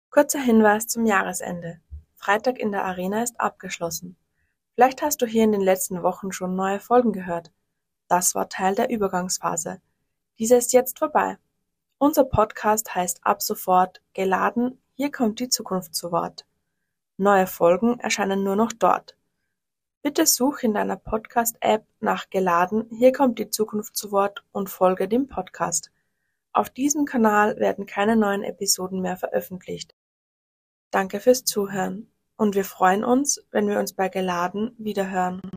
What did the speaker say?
Kurzer Hinweis zum Jahresende: Freitag in der Arena ist abgeschlossen. Vielleicht hast du hier in den letzten Wochen schon neue Folgen gehört. Das war Teil der Übergangsphase. Diese ist jetzt vorbei. Unser Podcast heißt ab sofort Geladen, hier kommt die Zukunft zu Wort. Neue Folgen erscheinen nur noch dort. Bitte such in deiner Podcast-App nach Geladen, hier kommt die Zukunft zu Wort und folge dem Podcast. Auf diesem Kanal werden keine neuen Episoden mehr veröffentlicht. Danke fürs Zuhören und wir freuen uns, wenn wir uns bei Geladen wiederhören.